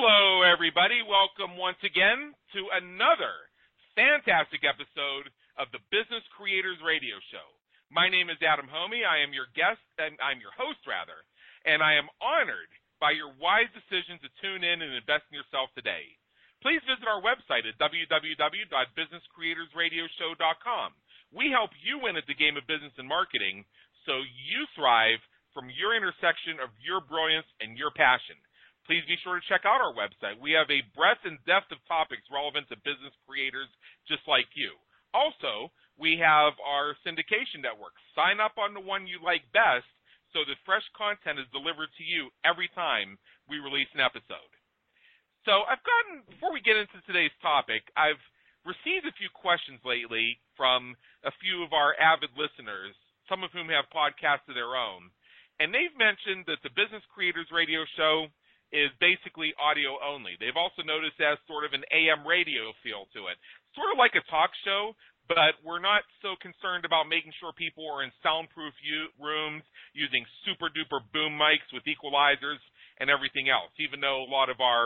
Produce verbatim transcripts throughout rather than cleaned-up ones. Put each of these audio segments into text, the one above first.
Hello, everybody. Welcome once again to another fantastic episode of the Business Creators Radio Show. My name is Adam Homey. I am your guest, and I'm your host, rather, and I am honored by your wise decision to tune in and invest in yourself today. Please visit our website at w w w dot business creators radio show dot com. We help you win at the game of business and marketing so you thrive from your intersection of your brilliance and your passion. Please be sure to check out our website. We have a breadth and depth of topics relevant to business creators just like you. Also, we have our syndication network. Sign up on the one you like best so that fresh content is delivered to you every time we release an episode. So I've gotten, before we get into today's topic, I've received a few questions lately from a few of our avid listeners, some of whom have podcasts of their own. And they've mentioned that the Business Creators Radio Show is basically audio only. They've also noticed as sort of an A M radio feel to it. Sort of like a talk show, but we're not so concerned about making sure people are in soundproof u- rooms using super duper boom mics with equalizers and everything else, even though a lot of our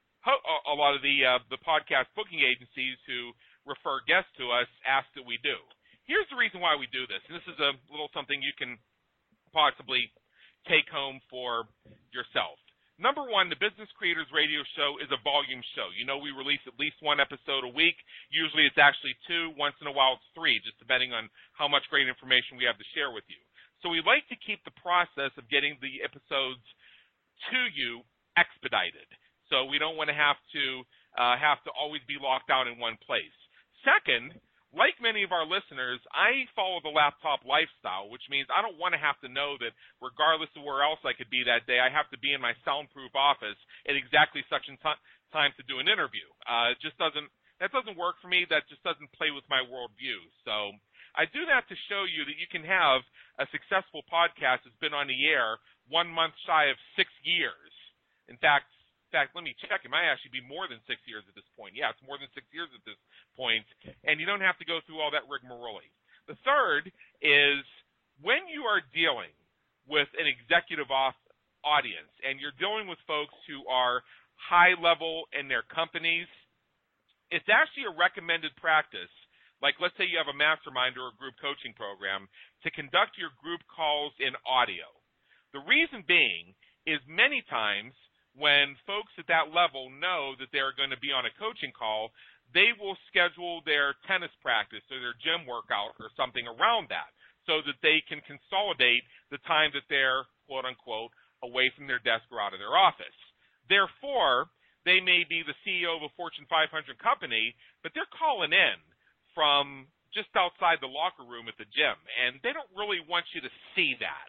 a lot of the uh, the podcast booking agencies who refer guests to us ask that we do. Here's the reason why we do this, and this is a little something you can possibly take home for yourself. Number one, the Business Creators Radio Show is a volume show. You know we release at least one episode a week. Usually it's actually two. Once in a while it's three, just depending on how much great information we have to share with you. So we like to keep the process of getting the episodes to you expedited. So we don't want to have to uh, have to always be locked down in one place. Second, like many of our listeners, I follow the laptop lifestyle, which means I don't want to have to know that regardless of where else I could be that day, I have to be in my soundproof office at exactly such a t- time to do an interview. Uh, it just doesn't, that doesn't work for me. That just doesn't play with my worldview. So I do that to show you that you can have a successful podcast that's been on the air one month shy of six years. In fact, In fact, let me check. It might actually be more than six years at this point. Yeah, it's more than six years at this point, and you don't have to go through all that rigmarole. The third is when you are dealing with an executive audience and you're dealing with folks who are high level in their companies, it's actually a recommended practice. Like, let's say you have a mastermind or a group coaching program, to conduct your group calls in audio. The reason being is many times when folks at that level know that they're going to be on a coaching call, they will schedule their tennis practice or their gym workout or something around that so that they can consolidate the time that they're, quote unquote, away from their desk or out of their office. Therefore, they may be the C E O of a Fortune five hundred company, but they're calling in from just outside the locker room at the gym, and they don't really want you to see that.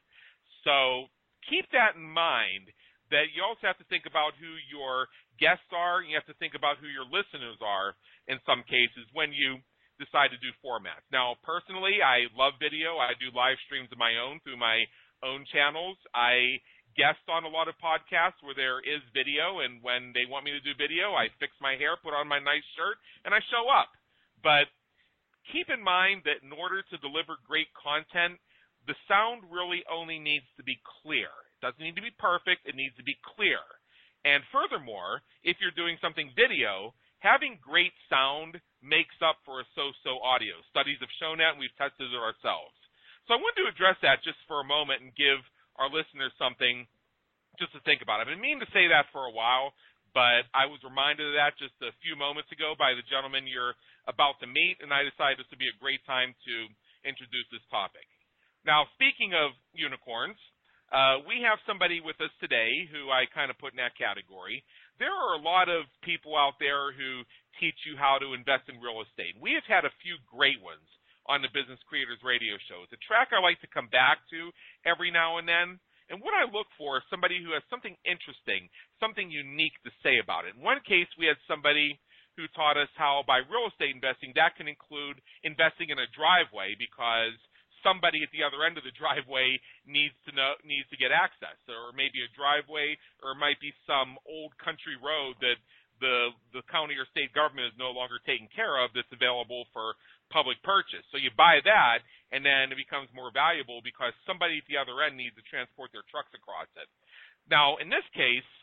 So keep that in mind, that you also have to think about who your guests are. You have to think about who your listeners are in some cases when you decide to do formats. Now, personally, I love video. I do live streams of my own through my own channels. I guest on a lot of podcasts where there is video, and when they want me to do video, I fix my hair, put on my nice shirt, and I show up. But keep in mind that in order to deliver great content, the sound really only needs to be clear. Doesn't need to be perfect. It needs to be clear. And furthermore, if you're doing something video, having great sound makes up for a so-so audio. Studies have shown that, and we've tested it ourselves. So I wanted to address that just for a moment and give our listeners something just to think about. I've been meaning to say that for a while, but I was reminded of that just a few moments ago by the gentleman you're about to meet, and I decided this would be a great time to introduce this topic. Now, speaking of unicorns, Uh, we have somebody with us today who I kind of put in that category. There are a lot of people out there who teach you how to invest in real estate. We have had a few great ones on the Business Creators Radio Show. It's a track I like to come back to every now and then. And what I look for is somebody who has something interesting, something unique to say about it. In one case, we had somebody who taught us how by real estate investing, that can include investing in a driveway because somebody at the other end of the driveway needs to know needs to get access, or maybe a driveway, or it might be some old country road that the the county or state government is no longer taking care of that's available for public purchase. So you buy that, and then it becomes more valuable because somebody at the other end needs to transport their trucks across it. Now, in this case,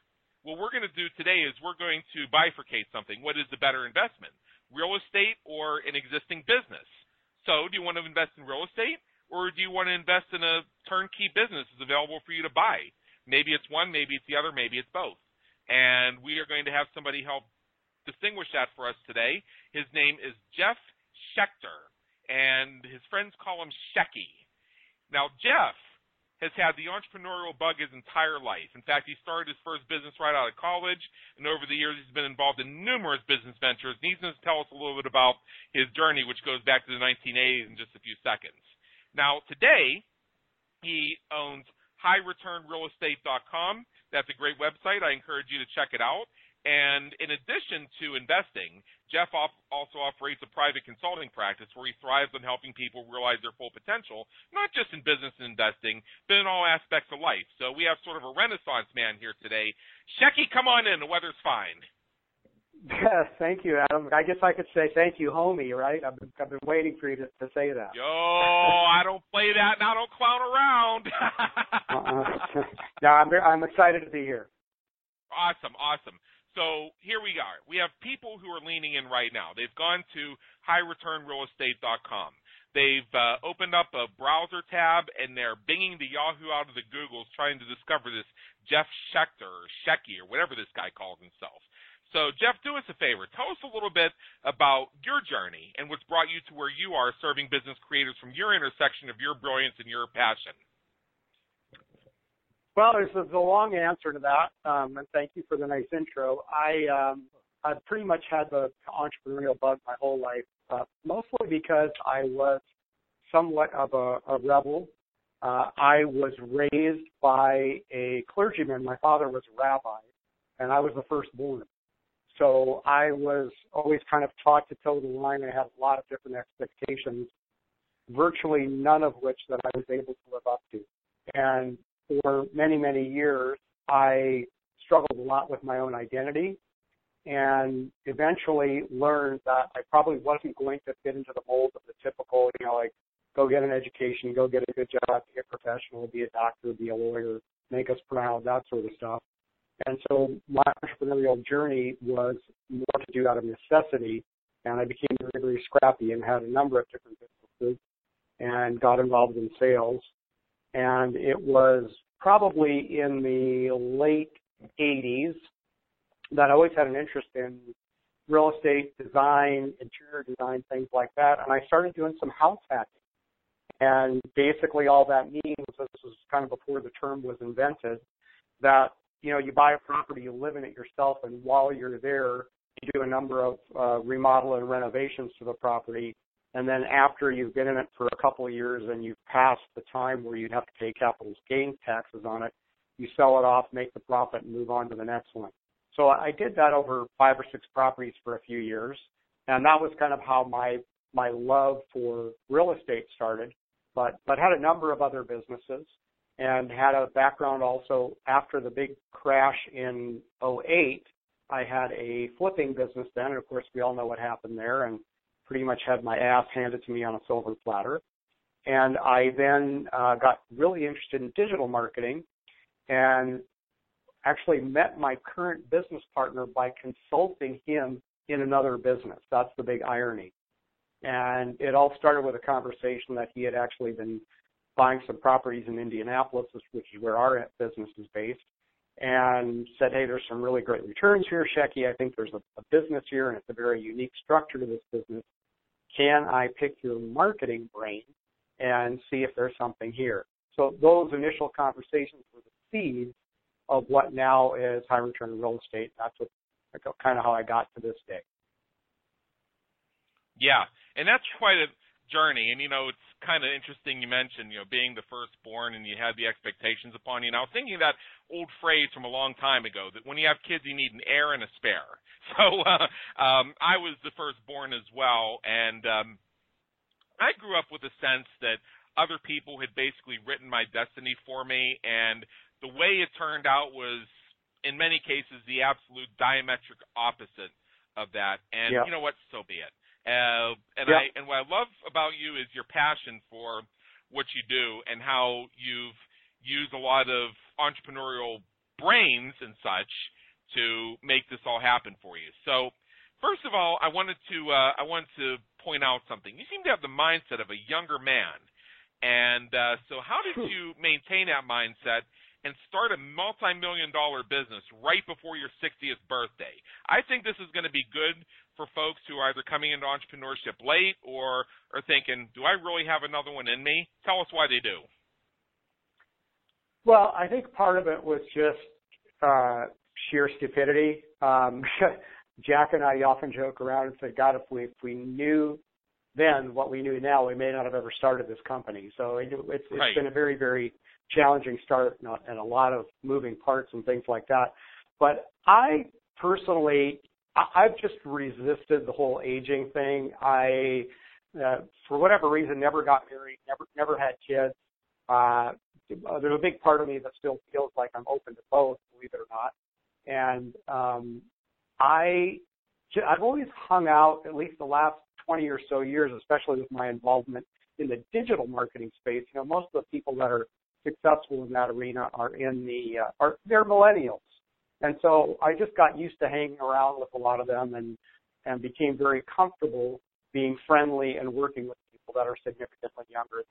what we're going to do today is we're going to bifurcate something. What is the better investment, real estate or an existing business? So do you want to invest in real estate, or do you want to invest in a turnkey business that's available for you to buy? Maybe it's one, maybe it's the other, maybe it's both. And we are going to have somebody help distinguish that for us today. His name is Jeff Schechter, and his friends call him Shecky. Now, Jeff has had the entrepreneurial bug his entire life. In fact, he started his first business right out of college, and over the years he's been involved in numerous business ventures. And he's going to tell us a little bit about his journey, which goes back to the nineteen eighties in just a few seconds. Now, today, he owns high return real estate dot com. That's a great website. I encourage you to check it out. And in addition to investing, Jeff op- also operates a private consulting practice where he thrives on helping people realize their full potential, not just in business and investing, but in all aspects of life. So we have sort of a renaissance man here today. Shecky, come on in. The weather's fine. Yes, thank you, Adam. I guess I could say thank you, homie, right? I've been, I've been waiting for you to, to say that. Yo, I don't play that, and I don't clown around. uh-uh. No, I'm, I'm excited to be here. Awesome, awesome. So here we are. We have people who are leaning in right now. They've gone to high return real estate dot com. They've uh, opened up a browser tab, and they're binging the Yahoo out of the Googles trying to discover this Jeff Schechter or Shecky or whatever this guy calls himself. So, Jeff, do us a favor. Tell us a little bit about your journey and what's brought you to where you are serving business creators from your intersection of your brilliance and your passion. Well, there's a, there's a long answer to that, um, and thank you for the nice intro. I um, I've pretty much had the entrepreneurial bug my whole life, uh, mostly because I was somewhat of a, a rebel. Uh, I was raised by a clergyman. My father was a rabbi, and I was the firstborn. So I was always kind of taught to toe the line. I had a lot of different expectations, virtually none of which that I was able to live up to. And for many, many years, I struggled a lot with my own identity and eventually learned that I probably wasn't going to fit into the mold of the typical, you know, like go get an education, go get a good job, be a professional, be a doctor, be a lawyer, make us proud, that sort of stuff. And so my entrepreneurial journey was more to do out of necessity, and I became very, very scrappy and had a number of different businesses and got involved in sales. And it was probably in the late eighties that I always had an interest in real estate design, interior design, things like that. And I started doing some house hacking. And basically all that means, this was kind of before the term was invented, that, you know, you buy a property, you live in it yourself, and while you're there, you do a number of uh, remodel and renovations to the property. And then after you've been in it for a couple of years and you've passed the time where you'd have to pay capital gains taxes on it, you sell it off, make the profit, and move on to the next one. So I did that over five or six properties for a few years, and that was kind of how my my love for real estate started. But but had a number of other businesses and had a background also after the big crash in oh eight. I had a flipping business then, and of course we all know what happened there, and pretty much had my ass handed to me on a silver platter. And I then uh, got really interested in digital marketing and actually met my current business partner by consulting him in another business. That's the big irony. And it all started with a conversation that he had actually been buying some properties in Indianapolis, which is where our business is based, and said, hey, there's some really great returns here, Shecky. I think there's a, a business here, and it's a very unique structure to this business. Can I pick your marketing brain and see if there's something here? So those initial conversations were the seeds of what now is high return real estate. That's what, kind of how I got to this day. Yeah, and that's quite a journey. And, you know, it's kind of interesting you mentioned, you know, being the firstborn and you had the expectations upon you. And I was thinking of that old phrase from a long time ago that when you have kids, you need an heir and a spare. So uh, um, I was the firstborn as well, and um, I grew up with a sense that other people had basically written my destiny for me, and the way it turned out was, in many cases, the absolute diametric opposite of that. And yeah. You know what? So be it. Uh, and yeah. I and what I love about you is your passion for what you do and how you've used a lot of entrepreneurial brains and such to make this all happen for you. So, first of all, I wanted to uh, I wanted to point out something. You seem to have the mindset of a younger man, and uh, so how did you maintain that mindset and start a multi-million dollar business right before your sixtieth birthday? I think this is going to be good for folks who are either coming into entrepreneurship late or are thinking, do I really have another one in me? Tell us why they do. Well, I think part of it was just uh, sheer stupidity. Um, Jack and I often joke around and say, God, if we if we knew then what we knew now, we may not have ever started this company. So it, it's, it's right. been a very, very challenging start and a lot of moving parts and things like that. But I personally, I've just resisted the whole aging thing. I, uh, for whatever reason, never got married, never never had kids. Uh, there's a big part of me that still feels like I'm open to both, believe it or not. And um, I, I've always hung out, at least the last twenty or so years, especially with my involvement in the digital marketing space. You know, most of the people that are successful in that arena are in the, uh, are they're millennials. And so I just got used to hanging around with a lot of them and, and became very comfortable being friendly and working with people that are significantly younger.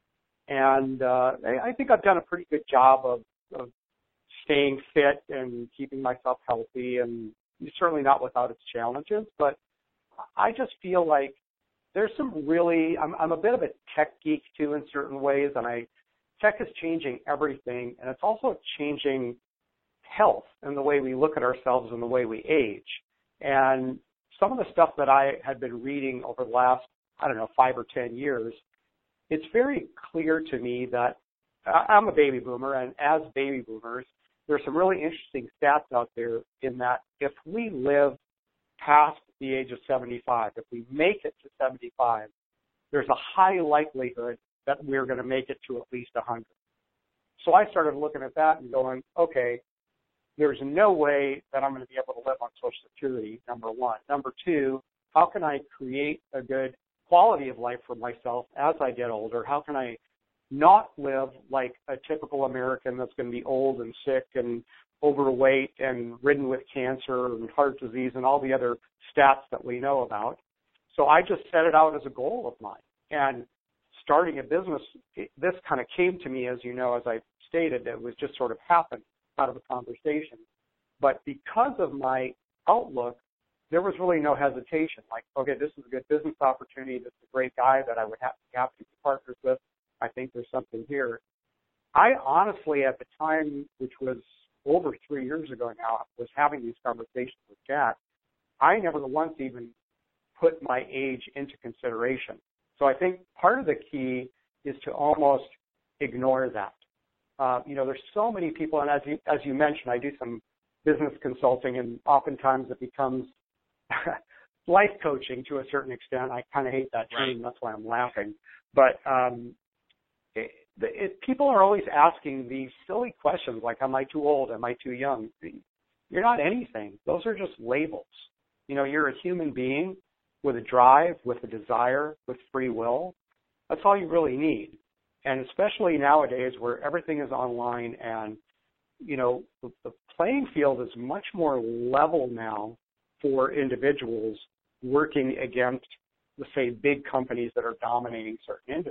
And uh, I think I've done a pretty good job of, of staying fit and keeping myself healthy, and certainly not without its challenges. But I just feel like there's some really, I'm, I'm a bit of a tech geek too in certain ways, and I, tech is changing everything, and it's also changing health and the way we look at ourselves and the way we age. And some of the stuff that I had been reading over the last, I don't know, five or ten years, it's very clear to me that I'm a baby boomer, and as baby boomers, there's some really interesting stats out there in that if we live past the age of seventy-five, if we make it to seventy-five, there's a high likelihood that we're going to make it to at least one hundred. So I started looking at that and going, okay, there's no way that I'm going to be able to live on Social Security, number one. Number two, how can I create a good quality of life for myself as I get older? How can I not live like a typical American that's going to be old and sick and overweight and ridden with cancer and heart disease and all the other stats that we know about? So I just set it out as a goal of mine. And starting a business, this kind of came to me, as you know, as I stated, it was just sort of happened out of a conversation. But because of my outlook, there was really no hesitation. Like, okay, this is a good business opportunity. This is a great guy that I would have to have to be partners with. I think there's something here. I honestly, at the time, which was over three years ago now, was having these conversations with Jack. I never once even put my age into consideration. So I think part of the key is to almost ignore that. Uh, you know, there's so many people, and as you, as you mentioned, I do some business consulting, and oftentimes it becomes life coaching to a certain extent. I kind of hate that term. Right. That's why I'm laughing. But um, it, it, people are always asking these silly questions like, am I too old? Am I too young? You're not anything. Those are just labels. You know, you're a human being with a drive, with a desire, with free will. That's all you really need. And especially nowadays where everything is online and, you know, the, the playing field is much more level now for individuals working against, let's say, big companies that are dominating certain industries.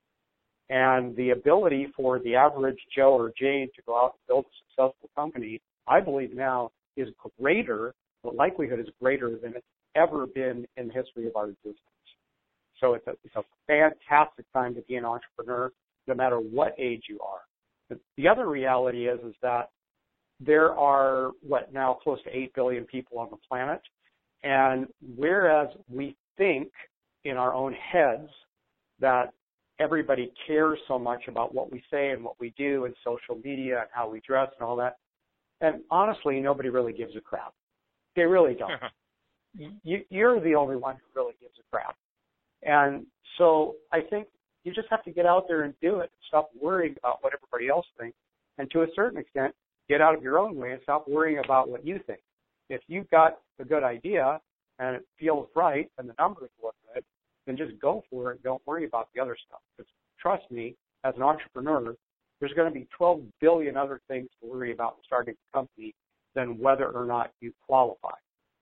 And the ability for the average Joe or Jane to go out and build a successful company, I believe now, is greater, the likelihood is greater than it's ever been in the history of our existence. So it's a, it's a fantastic time to be an entrepreneur, no matter what age you are. But the other reality is, is that there are, what, now close to eight billion people on the planet. And whereas we think in our own heads that everybody cares so much about what we say and what we do in social media and how we dress and all that, and honestly, nobody really gives a crap. They really don't. you, you're the only one who really gives a crap. And so I think you just have to get out there and do it. Stop worrying about what everybody else thinks. And to a certain extent, get out of your own way and stop worrying about what you think. If you've got a good idea and it feels right and the numbers look good, then just go for it. Don't worry about the other stuff. Because trust me, as an entrepreneur, there's going to be twelve billion other things to worry about starting a company than whether or not you qualify.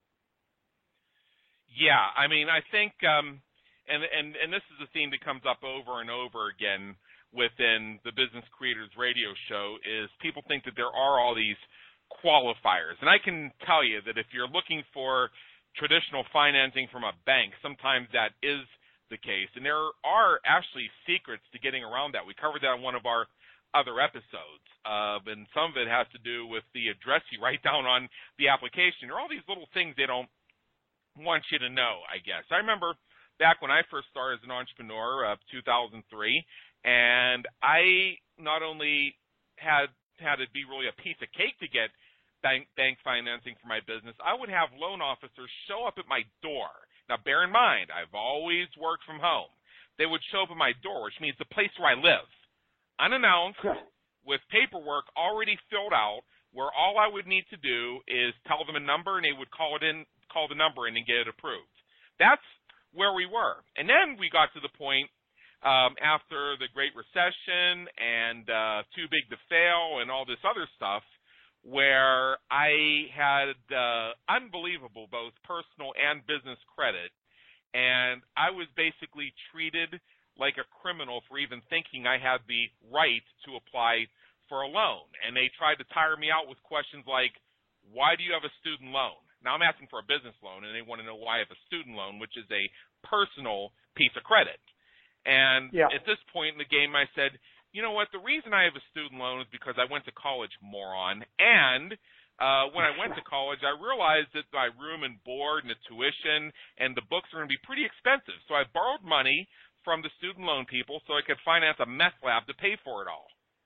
Yeah, I mean, I think, um, and, and, and this is a theme that comes up over and over again within the Business Creators Radio Show, is people think that there are all these qualifiers. And I can tell you that if you're looking for traditional financing from a bank, sometimes that is the case. And there are actually secrets to getting around that. We covered that in one of our other episodes, uh, and some of it has to do with the address you write down on the application. There are all these little things they don't want you to know, I guess. I remember back when I first started as an entrepreneur, uh, two thousand three, and I not only had had it be really a piece of cake to get bank bank financing for my business, I would have loan officers show up at my door. Now, bear in mind, I've always worked from home. They would show up at my door, which means the place where I live, unannounced, with paperwork already filled out, where all I would need to do is tell them a number, and they would call it in, call the number in and get it approved. That's where we were. And then we got to the point um, after the Great Recession and uh, Too Big to Fail and all this other stuff, where I had uh, unbelievable both personal and business credit, and I was basically treated like a criminal for even thinking I had the right to apply for a loan. And they tried to tire me out with questions like, why do you have a student loan? Now, I'm asking for a business loan, and they want to know why I have a student loan, which is a personal piece of credit. And yeah. At this point in the game, I said, you know what, the reason I have a student loan is because I went to college, moron. And uh, when I went to college, I realized that my room and board and the tuition and the books are going to be pretty expensive. So I borrowed money from the student loan people so I could finance a meth lab to pay for it all.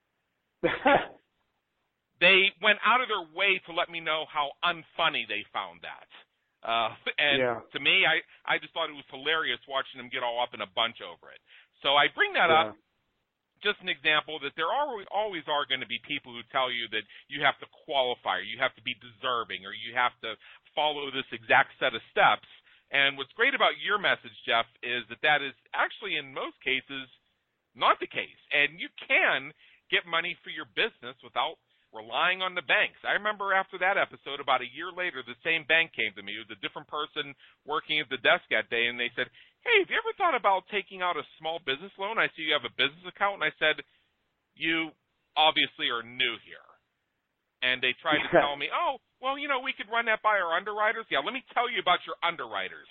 They went out of their way to let me know how unfunny they found that. Uh, and yeah. To me, I, I just thought it was hilarious watching them get all up in a bunch over it. So I bring that yeah. up, just an example that there are always are going to be people who tell you that you have to qualify, or you have to be deserving, or you have to follow this exact set of steps. And what's great about your message, Jeff, is that that is actually in most cases not the case. And you can get money for your business without relying on the banks. I remember after that episode, about a year later, the same bank came to me. It was a different person working at the desk that day, and they said, hey, have you ever thought about taking out a small business loan? I see you have a business account. And I said, you obviously are new here. And they tried to tell me, oh, well, you know, we could run that by our underwriters. Yeah, let me tell you about your underwriters.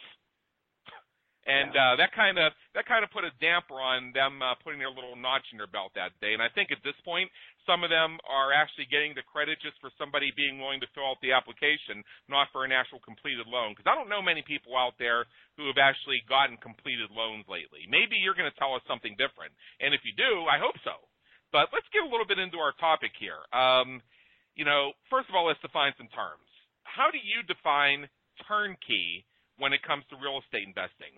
And uh, that kind of that kind of put a damper on them uh, putting their little notch in their belt that day. And I think at this point, some of them are actually getting the credit just for somebody being willing to fill out the application, not for an actual completed loan. Because I don't know many people out there who have actually gotten completed loans lately. Maybe you're going to tell us something different. And if you do, I hope so. But let's get a little bit into our topic here. Um, you know, first of all, let's define some terms. How do you define turnkey when it comes to real estate investing?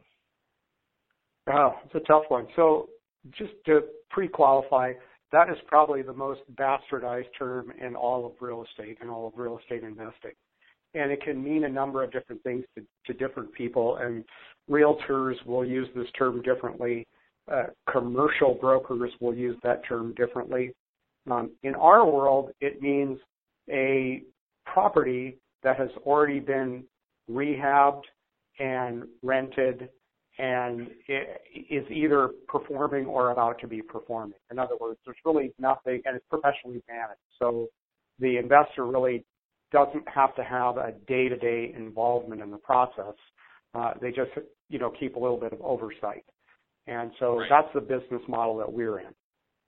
Oh, it's a tough one. So just to pre-qualify, that is probably the most bastardized term in all of real estate and all of real estate investing. And it can mean a number of different things to, to different people, and realtors will use this term differently. Uh, commercial brokers will use that term differently. Um, in our world, it means a property that has already been rehabbed and rented and it is either performing or about to be performing. In other words, there's really nothing, and it's professionally managed. So the investor really doesn't have to have a day-to-day involvement in the process. Uh, they just, you know, keep a little bit of oversight. And so right. That's the business model that we're in.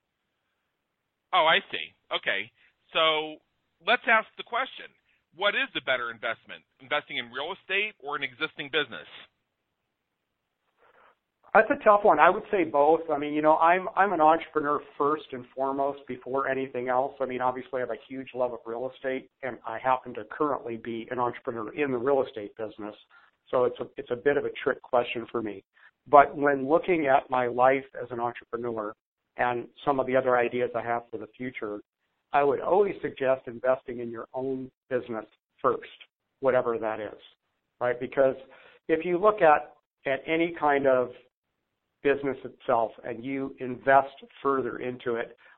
Oh, I see. Okay. So let's ask the question. What is the better investment, investing in real estate or an existing business? That's a tough one. I would say both. I mean, you know, I'm I'm an entrepreneur first and foremost before anything else. I mean, obviously I have a huge love of real estate, and I happen to currently be an entrepreneur in the real estate business. So it's a it's a bit of a trick question for me. But when looking at my life as an entrepreneur and some of the other ideas I have for the future, I would always suggest investing in your own business first, whatever that is, right? Because if you look at at any kind of business itself and you invest further into it,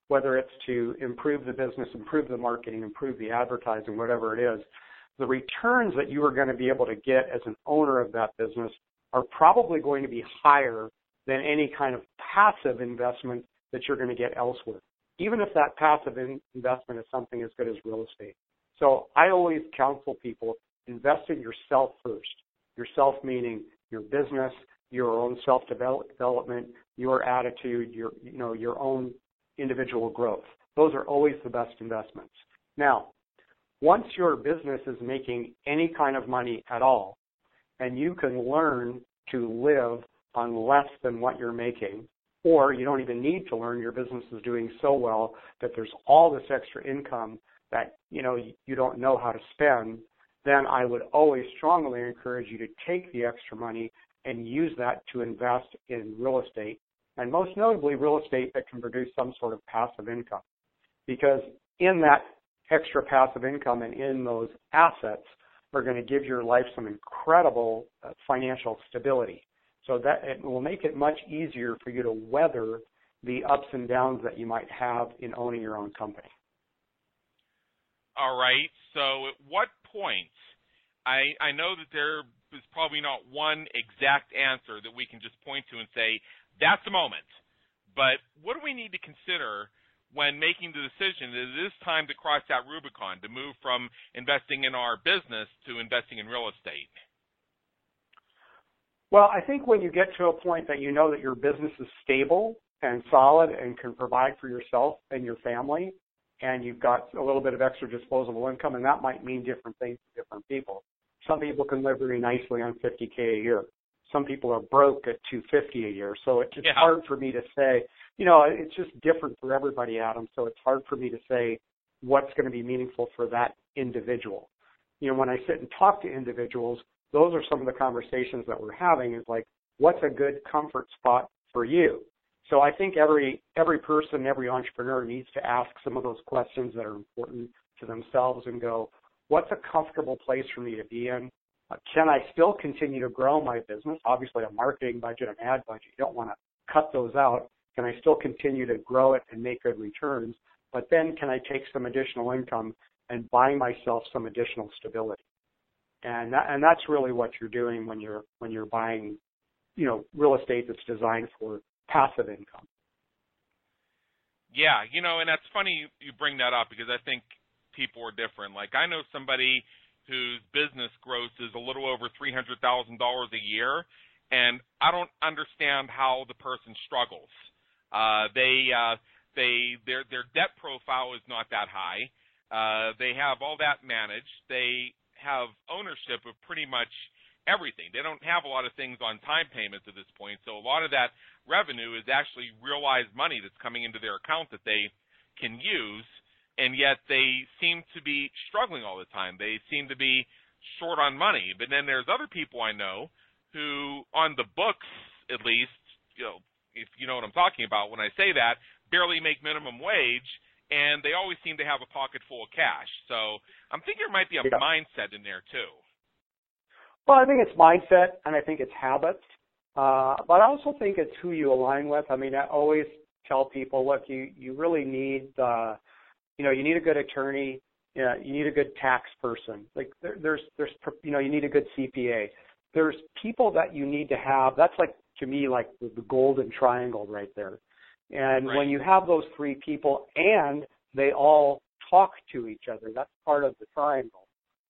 whether it's to improve the business, improve the marketing, improve the advertising, whatever it is, the returns that you are going to be able to get as an owner of that business are probably going to be higher than any kind of passive investment that you're going to get elsewhere, even if that passive in investment is something as good as real estate. So I always counsel people, invest in yourself first. Yourself meaning your business, your own self-development, your attitude, your, you know, your own individual growth. Those are always the best investments. Now, once your business is making any kind of money at all, and you can learn to live on less than what you're making, or you don't even need to learn, your business is doing so well that there's all this extra income that, you know, you don't know how to spend, then I would always strongly encourage you to take the extra money and use that to invest in real estate, and most notably real estate that can produce some sort of passive income. Because in that extra passive income and in those assets are going to give your life some incredible uh, financial stability. So that it will make it much easier for you to weather the ups and downs that you might have in owning your own company. All right. So at what point, I, I know that there is probably not one exact answer that we can just point to and say, that's the moment. But what do we need to consider when making the decision that it is time to cross that Rubicon, to move from investing in our business to investing in real estate? Well, I think when you get to a point that you know that your business is stable and solid and can provide for yourself and your family, and you've got a little bit of extra disposable income, and that might mean different things to different people. Some people can live very nicely on fifty K a year. Some people are broke at two hundred fifty a year. So it's yeah. hard for me to say, you know, it's just different for everybody, Adam. So it's hard for me to say what's going to be meaningful for that individual. You know, when I sit and talk to individuals, those are some of the conversations that we're having is like, what's a good comfort spot for you? So I think every every person, every entrepreneur needs to ask some of those questions that are important to themselves and go, what's a comfortable place for me to be in? Uh, can I still continue to grow my business? Obviously, a marketing budget, an ad budget, you don't want to cut those out. Can I still continue to grow it and make good returns? But then can I take some additional income and buy myself some additional stability? And that, and that's really what you're doing when you're when you're buying, you know, real estate that's designed for passive income. Yeah, you know, and that's funny you bring that up because I think people are different. Like I know somebody whose business gross is a little over three hundred thousand dollars a year, and I don't understand how the person struggles. Uh, they uh, they their their debt profile is not that high. Uh, they have all that managed. They have ownership of pretty much everything. They don't have a lot of things on time payments at this point, so a lot of that revenue is actually realized money that's coming into their account that they can use, and yet they seem to be struggling all the time. They seem to be short on money. But then there's other people I know who, on the books at least, you know, if you know what I'm talking about when I say that, barely make minimum wage, and they always seem to have a pocket full of cash. So I'm thinking there might be a yeah. mindset in there too. Well, I think it's mindset, and I think it's habits. Uh, but I also think it's who you align with. I mean, I always tell people, look, you, you really need, uh, you know, you need a good attorney. Yeah, you need a good tax person. Like there, there's, there's, you know, you need a good C P A. There's people that you need to have. That's like, to me, like the, the golden triangle right there. And right. when you have those three people and they all talk to each other, that's part of the triangle,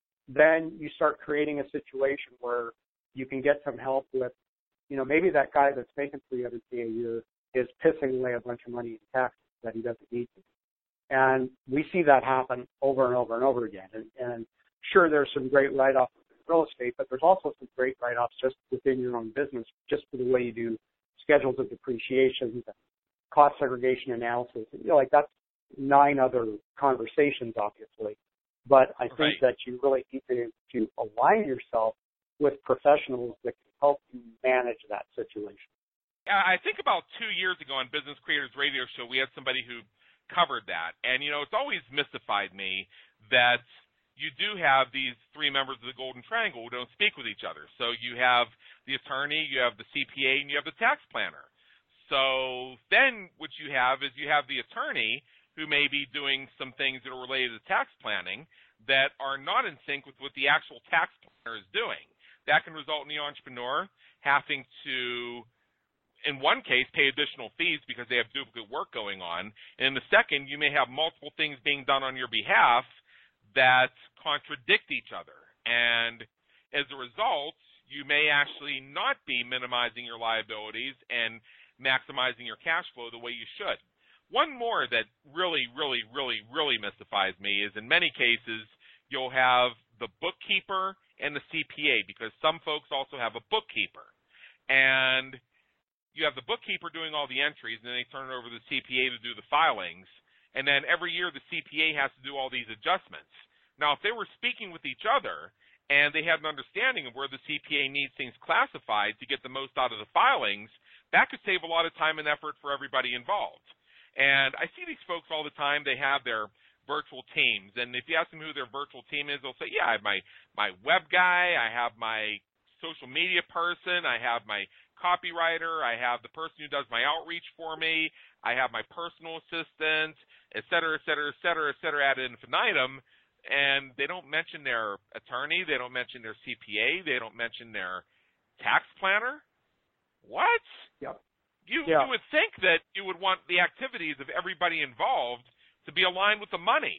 then you start creating a situation where you can get some help with, you know, maybe that guy that's making three hundred K a year is pissing away a bunch of money in taxes that he doesn't need to. And we see that happen over and over and over again. And, and sure, there's some great write-offs in real estate, but there's also some great write-offs just within your own business, just for the way you do schedules of depreciation, cost segregation analysis. You know, like that's nine other conversations, obviously. But I think right. that you really need to, to align yourself with professionals that can help you manage that situation. I think about two years ago on Business Creators Radio Show, we had somebody who covered that. And, you know, it's always mystified me that you do have these three members of the Golden Triangle who don't speak with each other. So you have the attorney, you have the C P A, and you have the tax planner. So then what you have is you have the attorney who may be doing some things that are related to tax planning that are not in sync with what the actual tax planner is doing. That can result in the entrepreneur having to, in one case, pay additional fees because they have duplicate work going on. And in the second, you may have multiple things being done on your behalf that contradict each other. And as a result, you may actually not be minimizing your liabilities and maximizing your cash flow the way you should. One more that really, really, really, really mystifies me is in many cases you'll have the bookkeeper and the C P A, because some folks also have a bookkeeper. And you have the bookkeeper doing all the entries, and then they turn it over to the C P A to do the filings. And then every year the C P A has to do all these adjustments. Now, if they were speaking with each other and they had an understanding of where the C P A needs things classified to get the most out of the filings, that could save a lot of time and effort for everybody involved. And I see these folks all the time. They have their virtual teams. And if you ask them who their virtual team is, they'll say, yeah, I have my, my web guy, I have my social media person, I have my copywriter, I have the person who does my outreach for me, I have my personal assistant, et cetera, et cetera, et cetera, et cetera, ad infinitum. And they don't mention their attorney, they don't mention their C P A, they don't mention their tax planner. What? Yep. You, yeah. you would think that you would want the activities of everybody involved to be aligned with the money.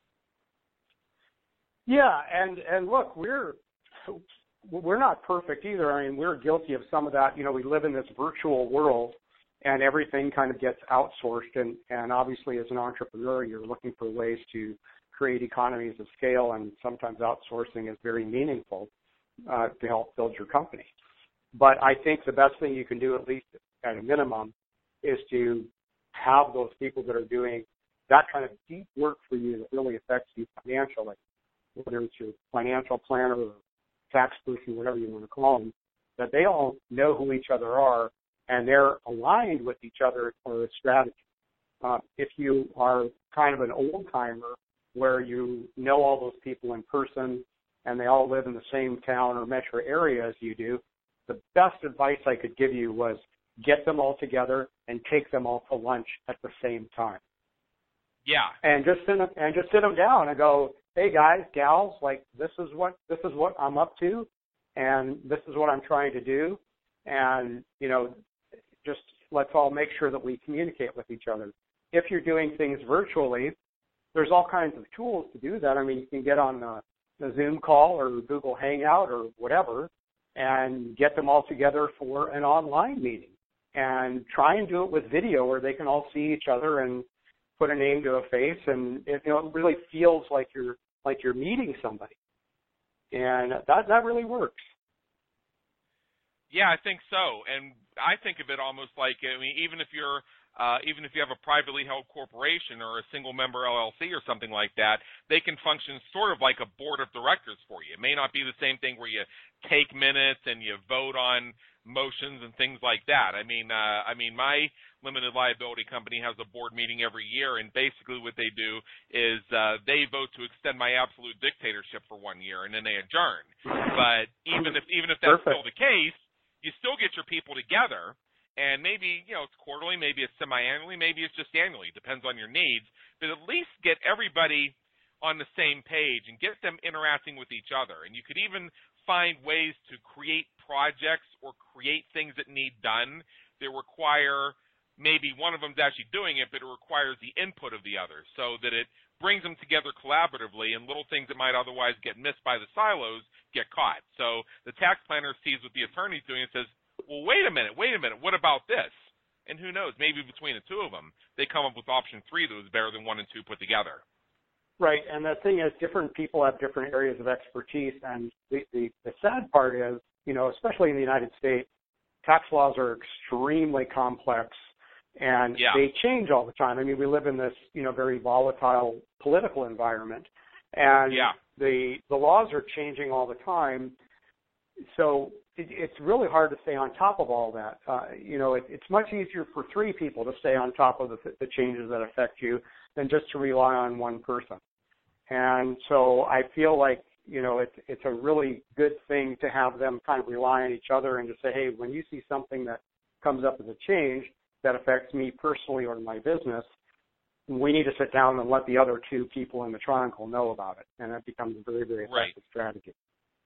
Yeah, and, and look, we're we're not perfect either. I mean, we're guilty of some of that. You know, we live in this virtual world, and everything kind of gets outsourced. And, and obviously, as an entrepreneur, you're looking for ways to create economies of scale, and sometimes outsourcing is very meaningful uh, to help build your company. But I think the best thing you can do, at least at a minimum, is to have those people that are doing that kind of deep work for you that really affects you financially, whether it's your financial planner or tax person, whatever you want to call them, that they all know who each other are and they're aligned with each other for a strategy. Uh, if you are kind of an old-timer where you know all those people in person and they all live in the same town or metro area as you do, the best advice I could give you was get them all together and take them all to lunch at the same time. Yeah. And just sit them, and just sit them down and go, hey guys, gals, like this is what this is what I'm up to, and this is what I'm trying to do, and you know, just let's all make sure that we communicate with each other. If you're doing things virtually, there's all kinds of tools to do that. I mean, you can get on the, the Zoom call or Google Hangout or whatever, and get them all together for an online meeting, and try and do it with video where they can all see each other and put a name to a face, and it, you know, it really feels like you're like you're meeting somebody, and that that really works. Yeah, I think so, and I think of it almost like, I mean, even if you're uh, even if you have a privately held corporation or a single member L L C or something like that, they can function sort of like a board of directors for you. It may not be the same thing where you take minutes and you vote on motions and things like that. I mean, uh, I mean, my limited liability company has a board meeting every year, and basically what they do is uh, they vote to extend my absolute dictatorship for one year, and then they adjourn. But even if even if that's Perfect. still the case, you still get your people together, and maybe, you know, it's quarterly, maybe it's semi-annually, maybe it's just annually. It depends on your needs. But at least get everybody on the same page and get them interacting with each other. And you could even find ways to create projects or create things that need done that require maybe one of them's actually doing it, but it requires the input of the other, so that it brings them together collaboratively, and little things that might otherwise get missed by the silos get caught. So the tax planner sees what the attorney's doing and says, well, wait a minute, wait a minute, what about this? And who knows, maybe between the two of them, they come up with option three that was better than one and two put together. Right, and the thing is, different people have different areas of expertise, and the, the, the sad part is, you know, especially in the United States, tax laws are extremely complex, and yeah. they change all the time. I mean, we live in this, you know, very volatile political environment, and yeah. the the laws are changing all the time. So it, it's really hard to stay on top of all that. Uh, you know, it, it's much easier for three people to stay on top of the, the changes that affect you than just to rely on one person. And so I feel like, you know, it's it's a really good thing to have them kind of rely on each other and to say, hey, when you see something that comes up as a change, that affects me personally or my business, we need to sit down and let the other two people in the triangle know about it, and that becomes a very, very effective Right. strategy.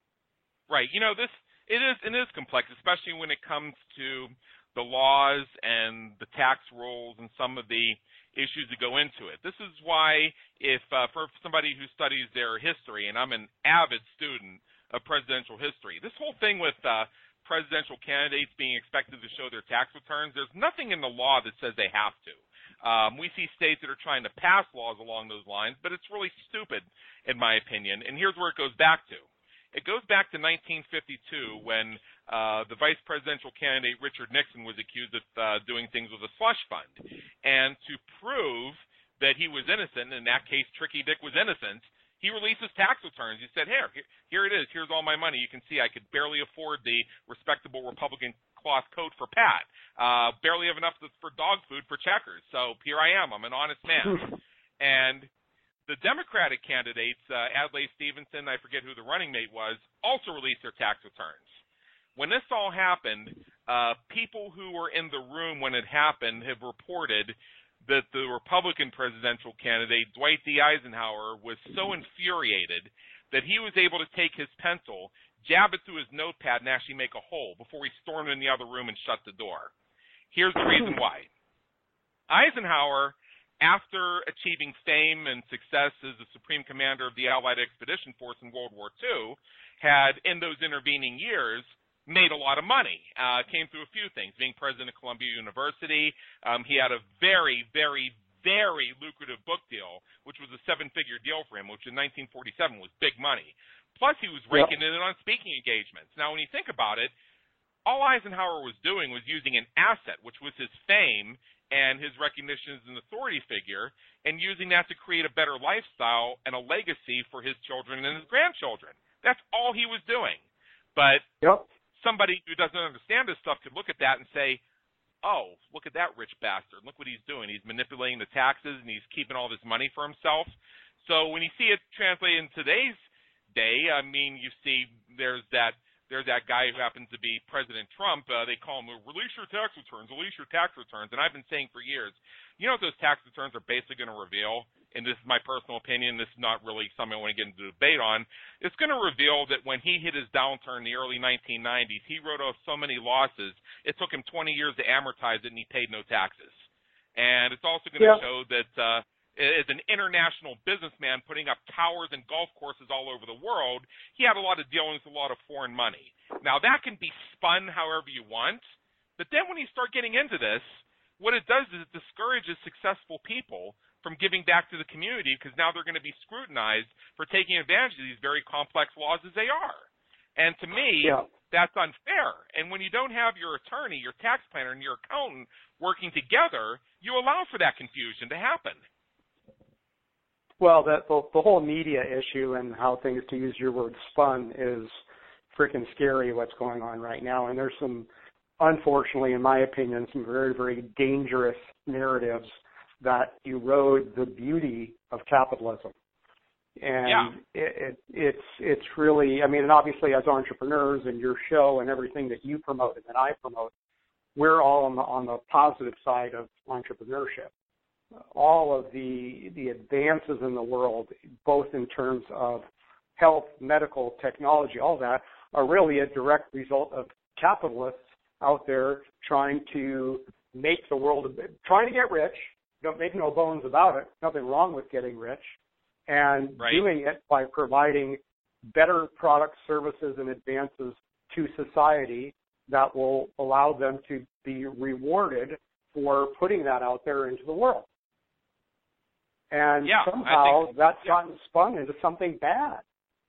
Right. You know, this it is it is complex, especially when it comes to the laws and the tax rules and some of the issues that go into it. This is why, if uh, for somebody who studies their history, and I'm an avid student of presidential history, this whole thing with uh, presidential candidates being expected to show their tax returns, there's nothing in the law that says they have to. Um, we see states that are trying to pass laws along those lines, but it's really stupid, in my opinion. And here's where it goes back to. It goes back to nineteen fifty-two when uh, the vice presidential candidate Richard Nixon was accused of uh, doing things with a slush fund. And to prove that he was innocent, in that case Tricky Dick was innocent, he released his tax returns. He said, here, here it is. Here's all my money. You can see I could barely afford the respectable Republican cloth coat for Pat. Uh, barely have enough for dog food for Checkers. So here I am. I'm an honest man. And the Democratic candidates, uh, Adlai Stevenson, I forget who the running mate was, also released their tax returns. When this all happened, uh, people who were in the room when it happened have reported that the Republican presidential candidate, Dwight D. Eisenhower, was so infuriated that he was able to take his pencil, jab it through his notepad, and actually make a hole before he stormed in the other room and shut the door. Here's the reason why. Eisenhower, after achieving fame and success as the Supreme Commander of the Allied Expedition Force in World War Two, had, in those intervening years, made a lot of money. Uh, came through a few things. Being president of Columbia University, um, he had a very, very, very lucrative book deal, which was a seven-figure deal for him, which in nineteen forty-seven was big money. Plus, he was raking Yep. in on speaking engagements. Now, when you think about it, all Eisenhower was doing was using an asset, which was his fame and his recognition as an authority figure, and using that to create a better lifestyle and a legacy for his children and his grandchildren. That's all he was doing. But Yep. somebody who doesn't understand this stuff could look at that and say, oh, look at that rich bastard. Look what he's doing. He's manipulating the taxes, and he's keeping all this money for himself. So when you see it translated in today's day, I mean, you see there's that There's that guy who happens to be President Trump. Uh, they call him, release your tax returns, release your tax returns. And I've been saying for years, you know what those tax returns are basically going to reveal? And this is my personal opinion. This is not really something I want to get into a debate on. It's going to reveal that when he hit his downturn in the early nineteen nineties, he wrote off so many losses, it took him twenty years to amortize it, and he paid no taxes. And it's also going to Yeah. show that uh, as an international businessman putting up towers and golf courses all over the world, he had a lot of dealings with a lot of foreign money. Now, that can be spun however you want, but then when you start getting into this, what it does is it discourages successful people from giving back to the community because now they're going to be scrutinized for taking advantage of these very complex laws as they are. And to me, Yeah. that's unfair. And when you don't have your attorney, your tax planner, and your accountant working together, you allow for that confusion to happen. Well, that the, the whole media issue and how things, to use your word, spun is freaking scary what's going on right now. And there's some, unfortunately, in my opinion, some very, very dangerous narratives that erode the beauty of capitalism. And Yeah. it, it, it's it's really, I mean, and obviously as entrepreneurs and your show and everything that you promote and that I promote, we're all on the, on the positive side of entrepreneurship. All of the the advances in the world, both in terms of health, medical, technology, all that, are really a direct result of capitalists out there trying to make the world, a bit, trying to get rich. Don't make no bones about it. Nothing wrong with getting rich, and Right. doing it by providing better products, services, and advances to society that will allow them to be rewarded for putting that out there into the world. And Yeah, I somehow think- that's yeah. gotten spun into something bad.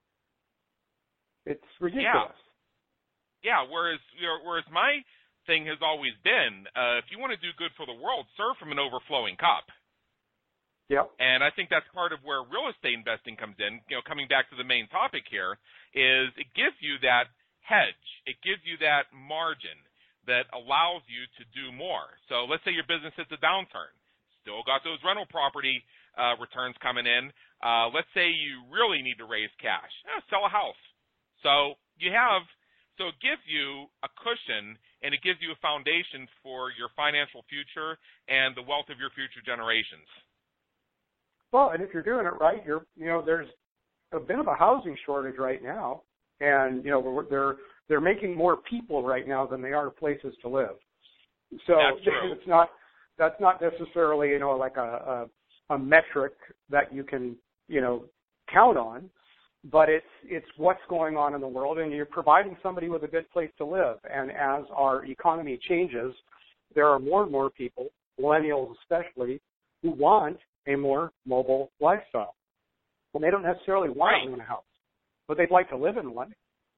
It's ridiculous. Yeah, whereas you know, whereas my thing has always been, uh, if you want to do good for the world, serve from an overflowing cup. Yep. And I think that's part of where real estate investing comes in. You know, coming back to the main topic here, is it gives you that hedge. It gives you that margin that allows you to do more. So let's say your business hits a downturn. Still got those rental property uh, returns coming in. Uh, let's say you really need to raise cash. Eh, sell a house. So you have, so it gives you a cushion and it gives you a foundation for your financial future and the wealth of your future generations. Well, and if you're doing it right, you're, you know, there's a bit of a housing shortage right now, and, you know, they're, they're making more people right now than they are places to live. So That's true. it's not, that's not necessarily, you know, like a, a, a metric that you can, you know, count on, but it's, it's what's going on in the world, and you're providing somebody with a good place to live. And as our economy changes, there are more and more people, millennials especially, who want a more mobile lifestyle. Well, they don't necessarily want right. to own a house, but they'd like to live in one.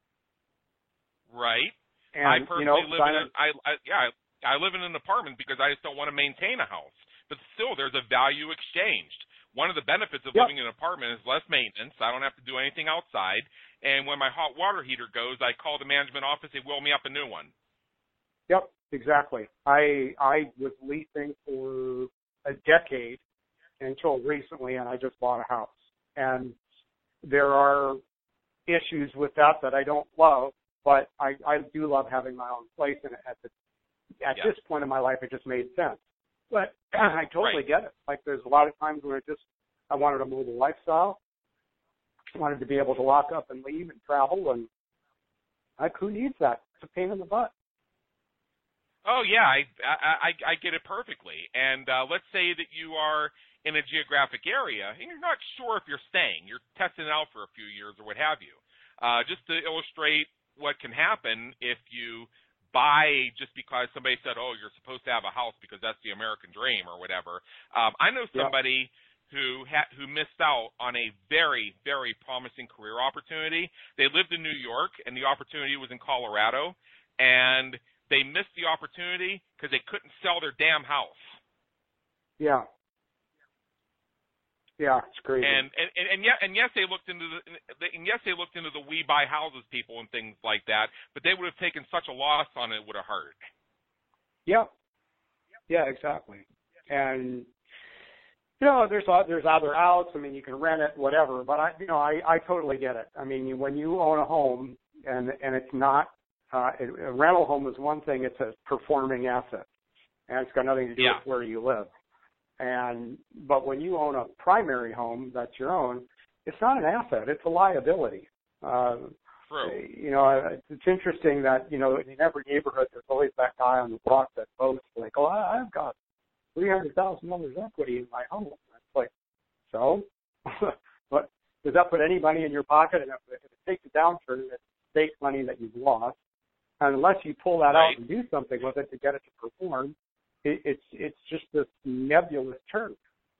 Right. And, I personally you know, live in a, I, I, yeah, I live in an apartment because I just don't want to maintain a house. But still, there's a value exchanged. One of the benefits of yep. living in an apartment is less maintenance. I don't have to do anything outside. And when my hot water heater goes, I call the management office. They will me up a new one. Yep, exactly. I I was leasing for a decade until recently, and I just bought a house. And there are issues with that that I don't love, but I, I do love having my own place. And at the, at yeah. this point in my life, it just made sense. But I totally right. get it. Like, there's a lot of times where it just, I wanted a mobile lifestyle. I wanted to be able to lock up and leave and travel, and like, who needs that? It's a pain in the butt. Oh, yeah, I, I, I get it perfectly. And uh, let's say that you are in a geographic area, and you're not sure if you're staying. You're testing it out for a few years or what have you. Uh, just to illustrate what can happen if you buy just because somebody said, oh, you're supposed to have a house because that's the American dream or whatever. Um, I know somebody yep. who ha- who missed out on a very, very promising career opportunity. They lived in New York, and the opportunity was in Colorado, and they missed the opportunity because they couldn't sell their damn house. Yeah. Yeah, it's crazy. And and and, and, yeah, and yes, they looked into the and yes, they looked into the we buy houses people and things like that. But they would have taken such a loss on it, it would have hurt. Yeah, yeah, exactly. And you know, there's there's other outs. I mean, you can rent it, whatever. But I, you know, I I totally get it. I mean, when you own a home and and it's not uh, a rental home is one thing. It's a performing asset, and it's got nothing to do yeah. with where you live. And but when you own a primary home that's your own, it's not an asset; it's a liability. Uh, True. You know, it's interesting that you know in every neighborhood there's always that guy on the block that boasts like, "Oh, I've got three hundred thousand dollars equity in my home." It's like, so, but does that put any money in your pocket? And if it takes a downturn, it's state money that you've lost. And unless you pull that right. out and do something with it to get it to perform. It, it's it's just this nebulous term.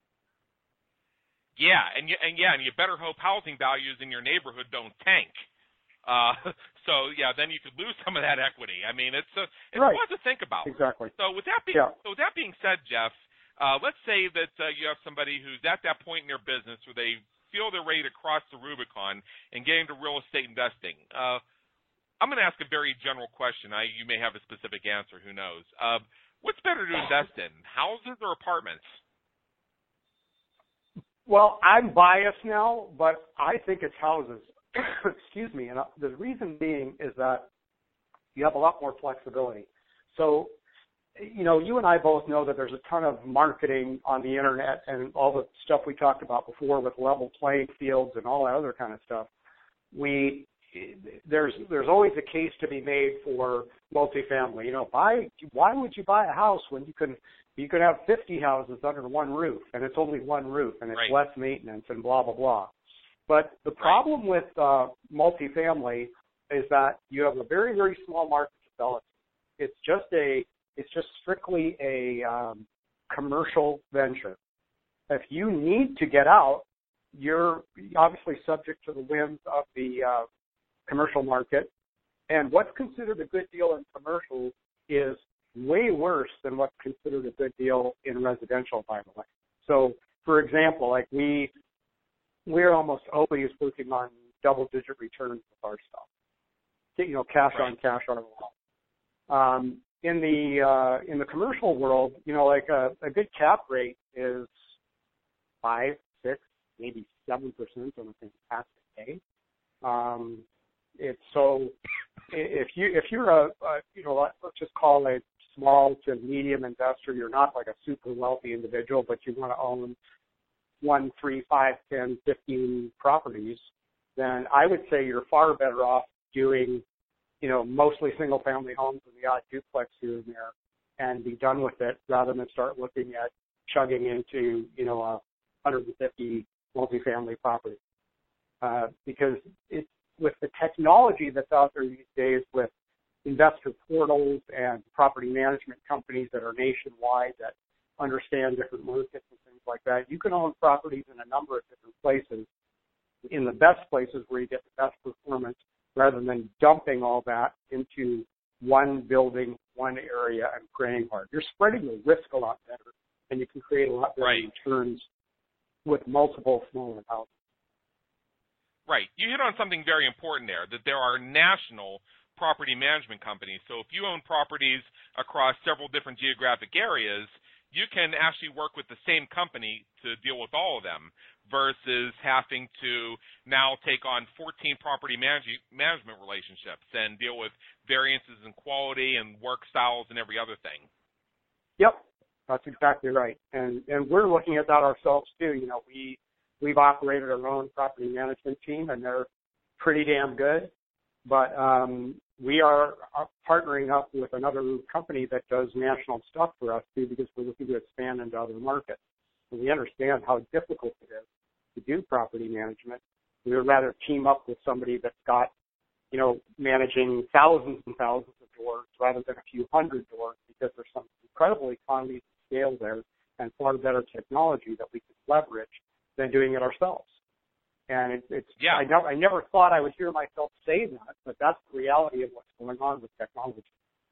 Yeah, and you, and yeah, and you better hope housing values in your neighborhood don't tank. Uh, so yeah, then you could lose some of that equity. I mean, it's a, it's right. a lot to think about. Exactly. So with that being yeah. so with that being said, Jeff, uh, let's say that uh, you have somebody who's at that point in their business where they feel they're ready to cross the Rubicon and get into real estate investing. Uh, I'm going to ask a very general question. I you may have a specific answer. Who knows? Uh, What's better to invest in, houses or apartments? Well, I'm biased now, but I think it's houses. Excuse me. And the reason being is that you have a lot more flexibility. So, you know, you and I both know that there's a ton of marketing on the internet and all the stuff we talked about before with level playing fields and all that other kind of stuff. We There's there's always a case to be made for multifamily. You know, buy why would you buy a house when you can you could have fifty houses under one roof and it's only one roof and it's right. less maintenance and blah blah blah. But the problem right. with uh, multifamily is that you have a very very small market to sell it. It's just a it's just strictly a um, commercial venture. If you need to get out, you're obviously subject to the whims of the uh, commercial market, and what's considered a good deal in commercial is way worse than what's considered a good deal in residential, by the way. So, for example, like we, we're almost always working on double-digit returns with our stuff. You know, cash right. on cash on our um, in the uh, in the commercial world, you know, like a, a good cap rate is five, six, maybe seven percent on a fantastic day. Um, it's so if you if you're a, a you know let's just call it small to medium investor, you're not like a super wealthy individual, but you want to own one, three, five, ten, fifteen properties, then I would say you're far better off doing, you know, mostly single family homes and the odd duplex here and there and be done with it rather than start looking at chugging into, you know, a one hundred fifty multifamily property. Uh, because it's with the technology that's out there these days with investor portals and property management companies that are nationwide that understand different markets and things like that, you can own properties in a number of different places, in the best places where you get the best performance, rather than dumping all that into one building, one area, and praying hard. You're spreading the risk a lot better, and you can create a lot better right. returns with multiple smaller houses. Right. You hit on something very important there, that there are national property management companies. So if you own properties across several different geographic areas, you can actually work with the same company to deal with all of them versus having to now take on fourteen property manage- management relationships and deal with variances in quality and work styles and every other thing. Yep, that's exactly right. And and we're looking at that ourselves too. You know, we we've operated our own property management team, and they're pretty damn good. But um, we are partnering up with another company that does national stuff for us too, because we're looking to expand into other markets. And we understand how difficult it is to do property management. We would rather team up with somebody that's got, you know, managing thousands and thousands of doors rather than a few hundred doors, because there's some incredible economies of scale there and far better technology that we could leverage than doing it ourselves. And it, it's yeah. I never I never thought I would hear myself say that, but that's the reality of what's going on with technology.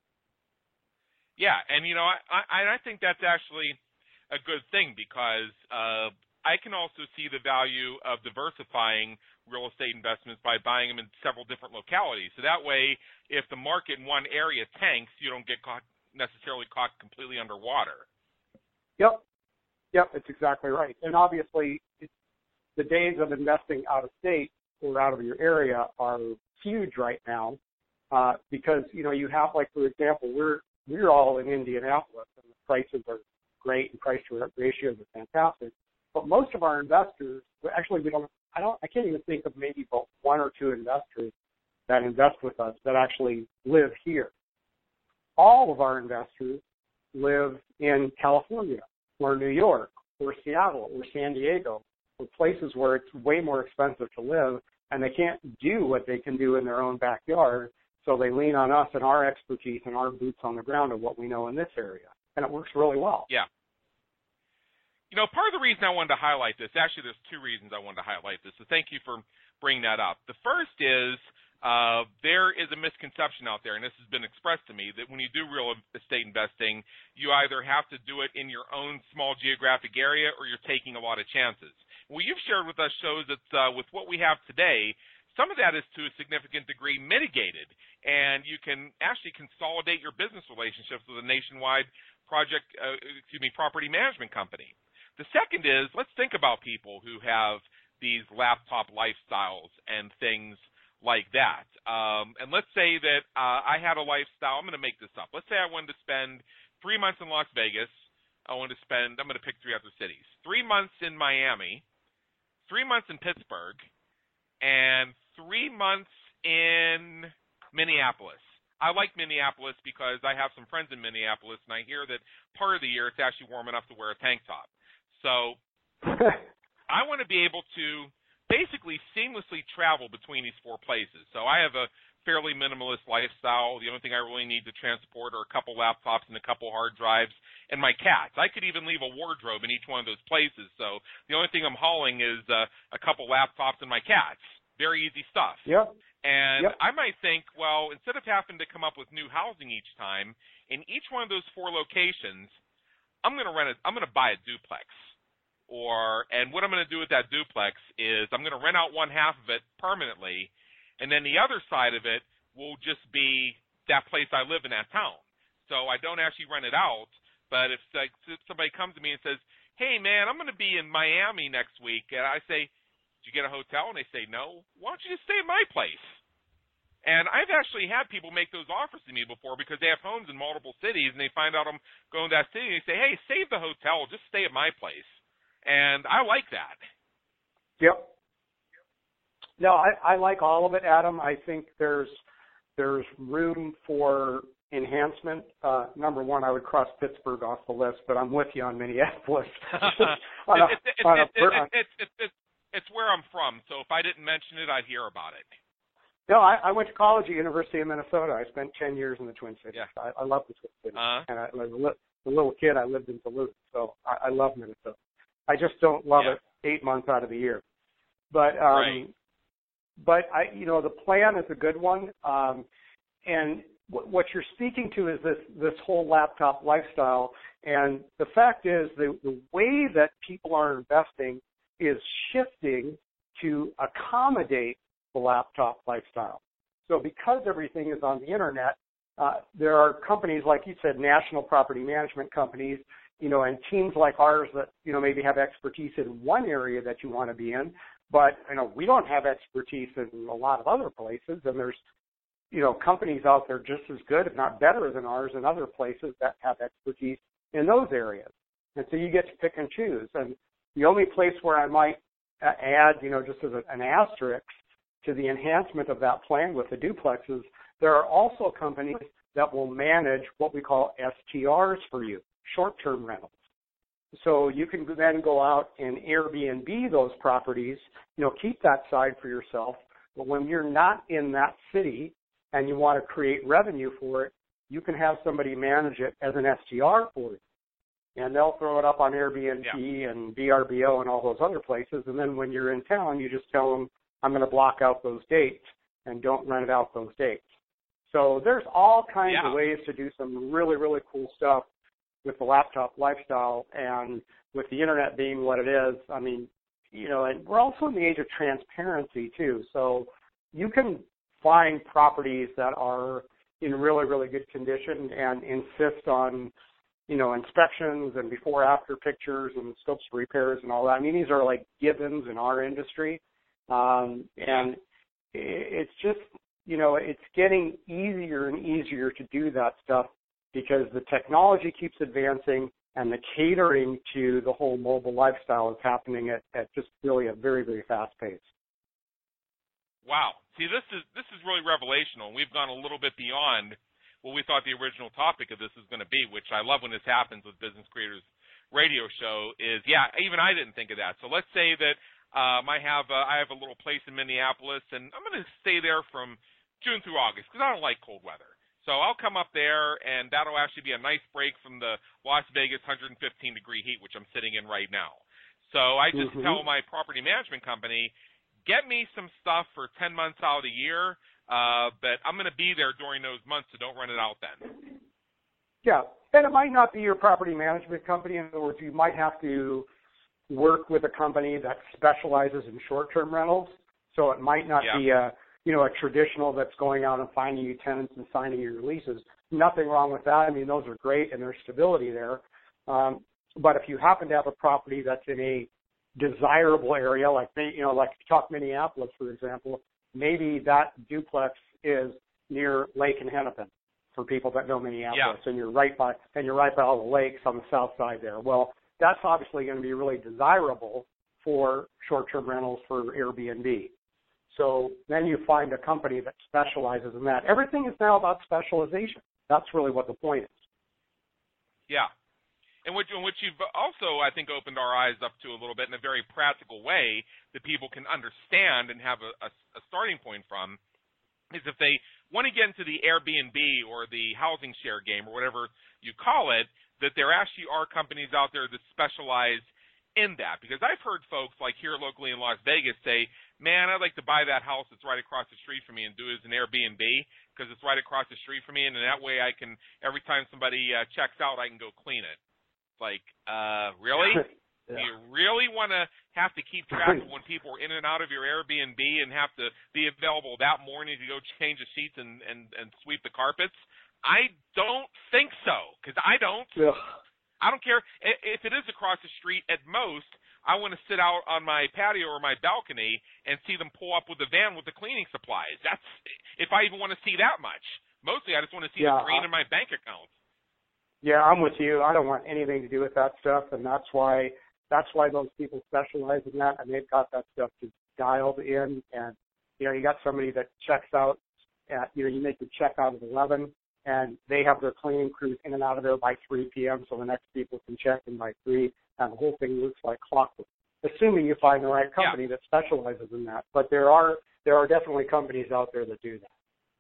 Yeah, and you know, I I, I think that's actually a good thing, because uh, I can also see the value of diversifying real estate investments by buying them in several different localities. So that way, if the market in one area tanks, you don't get caught necessarily caught completely underwater. Yep, yep, it's exactly right. And obviously, it's, the days of investing out of state or out of your area are huge right now, uh, because, you know, you have, like, for example, we're we're all in Indianapolis, and the prices are great and price to ratios are fantastic. But most of our investors, actually, we don't, I don't, I can't even think of maybe about one or two investors that invest with us that actually live here. All of our investors live in California or New York or Seattle or San Diego, or places where it's way more expensive to live, and they can't do what they can do in their own backyard, so they lean on us and our expertise and our boots on the ground of what we know in this area, and it works really well. Yeah. You know, part of the reason I wanted to highlight this, actually there's two reasons I wanted to highlight this, so thank you for bringing that up. The first is uh, there is a misconception out there, and this has been expressed to me, that when you do real estate investing, you either have to do it in your own small geographic area or you're taking a lot of chances. What you've shared with us shows that uh, with what we have today, some of that is to a significant degree mitigated, and you can actually consolidate your business relationships with a nationwide project, uh, excuse me, property management company. The second is, let's think about people who have these laptop lifestyles and things like that. Um, and let's say that uh, I had a lifestyle, I'm going to make this up. Let's say I wanted to spend three months in Las Vegas. I wanted to spend, I'm going to pick three other cities, three months in Miami, three months in Pittsburgh, and three months in Minneapolis. I like Minneapolis because I have some friends in Minneapolis, and I hear that part of the year it's actually warm enough to wear a tank top. So I want to be able to basically seamlessly travel between these four places. So I have a fairly minimalist lifestyle. The only thing I really need to transport are a couple laptops and a couple hard drives and my cats. I could even leave a wardrobe in each one of those places. So the only thing I'm hauling is uh, a couple laptops and my cats. Very easy stuff. Yep. And yep. I might think, well, instead of having to come up with new housing each time, in each one of those four locations, I'm going to rent it. I'm going to buy a duplex. Or and what I'm going to do with that duplex is I'm going to rent out one half of it permanently, and then the other side of it will just be that place I live in, that town. So I don't actually rent it out, but if, like, if somebody comes to me and says, hey, man, I'm going to be in Miami next week, and I say, did you get a hotel? And they say, no. Why don't you just stay in my place? And I've actually had people make those offers to me before because they have homes in multiple cities, and they find out I'm going to that city, and they say, hey, save the hotel, just stay at my place. And I like that. Yep. No, I, I like all of it, Adam. I think there's there's room for enhancement. Uh, number one, I would cross Pittsburgh off the list, but I'm with you on Minneapolis. It's where I'm from, so if I didn't mention it, I'd hear about it. No, I, I went to college at University of Minnesota. I spent ten years in the Twin Cities. Yeah. I, I love the Twin Cities. Uh-huh. And I, as a, li- a little kid, I lived in Duluth, so I, I love Minnesota. I just don't love yeah. it eight months out of the year. But um, right. but I, you know, the plan is a good one. Um, and w- what you're speaking to is this this whole laptop lifestyle. And the fact is, the, the way that people are investing is shifting to accommodate the laptop lifestyle. So because everything is on the internet, uh, there are companies, like you said, national property management companies, you know, and teams like ours that, you know, maybe have expertise in one area that you want to be in, but, you know, we don't have expertise in a lot of other places, and there's, you know, companies out there just as good, if not better than ours in other places that have expertise in those areas. And so you get to pick and choose. And the only place where I might add, you know, just as a, an asterisk to the enhancement of that plan with the duplexes, there are also companies that will manage what we call S T Rs for you, short-term rentals. So you can then go out and Airbnb those properties, you know, keep that side for yourself. But when you're not in that city and you want to create revenue for it, you can have somebody manage it as an S T R for you. And they'll throw it up on Airbnb yeah. and V R B O and all those other places. And then when you're in town, you just tell them, I'm going to block out those dates and don't rent it out those dates. So there's all kinds yeah. of ways to do some really, really cool stuff with the laptop lifestyle, and with the internet being what it is. I mean, you know, and we're also in the age of transparency too. So you can find properties that are in really, really good condition and insist on, you know, inspections and before after pictures and scopes of repairs and all that. I mean, these are like givens in our industry. Um, and it's just, you know, it's getting easier and easier to do that stuff because the technology keeps advancing and the catering to the whole mobile lifestyle is happening at, at just really a very, very fast pace. Wow. See, this is this is really revelational. We've gone a little bit beyond what we thought the original topic of this was going to be, which I love when this happens with Business Creators Radio Show is, yeah, even I didn't think of that. So let's say that um, I have a, I have a little place in Minneapolis, and I'm going to stay there from June through August because I don't like cold weather. So I'll come up there, and that'll actually be a nice break from the Las Vegas one hundred fifteen degree heat, which I'm sitting in right now. So I just mm-hmm. tell my property management company, get me some stuff for ten months out of the year, uh, but I'm going to be there during those months, so don't rent it out then. Yeah, and it might not be your property management company. In other words, you might have to work with a company that specializes in short-term rentals, so it might not yeah. be a you know, a traditional that's going out and finding you tenants and signing your leases. Nothing wrong with that. I mean, those are great and there's stability there. Um, but if you happen to have a property that's in a desirable area, like, you know, like talk Minneapolis, for example, maybe that duplex is near Lake and Hennepin for people that know Minneapolis, yeah. and you're right by, and you're right by all the lakes on the south side there. Well, that's obviously going to be really desirable for short-term rentals for Airbnb. So then you find a company that specializes in that. Everything is now about specialization. That's really what the point is. Yeah. And which, and which you've also, I think, opened our eyes up to a little bit in a very practical way that people can understand and have a, a, a starting point from is if they want to get into the Airbnb or the housing share game or whatever you call it, that there actually are companies out there that specialize in that. Because I've heard folks like here locally in Las Vegas say, man, I'd like to buy that house that's right across the street from me and do it as an Airbnb because it's right across the street from me, and that way I can, every time somebody uh, checks out, I can go clean it. Like, uh, really? yeah. Do you really want to have to keep track of when people are in and out of your Airbnb and have to be available that morning to go change the sheets and, and, and sweep the carpets? I don't think so, because I don't. Yeah. I don't care if it is across the street. At most, I want to sit out on my patio or my balcony and see them pull up with the van with the cleaning supplies. That's if I even want to see that much. Mostly, I just want to see yeah, the green I, in my bank account. Yeah, I'm with you. I don't want anything to do with that stuff, and that's why that's why those people specialize in that, and they've got that stuff just dialed in. And you know, you got somebody that checks out at you know, you make your check out at eleven, and they have their cleaning crews in and out of there by three p.m. so the next people can check in by three, and the whole thing looks like clockwork. Assuming you find the right company yeah. that specializes in that, but there are there are definitely companies out there that do that.